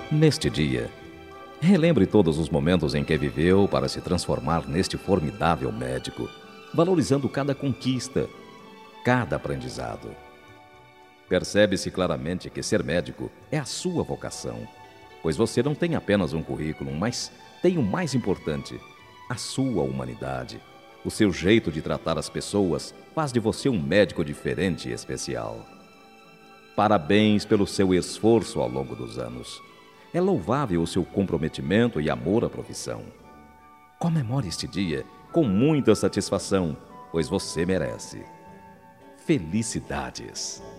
Neste dia, relembre todos os momentos em que viveu para se transformar neste formidável médico, valorizando cada conquista, cada aprendizado. Percebe-se claramente que ser médico é a sua vocação, pois você não tem apenas um currículo, mas tem o mais importante, a sua humanidade. O seu jeito de tratar as pessoas faz de você um médico diferente e especial. Parabéns pelo seu esforço ao longo dos anos. É louvável o seu comprometimento e amor à profissão. Comemore este dia com muita satisfação, pois você merece. Felicidades!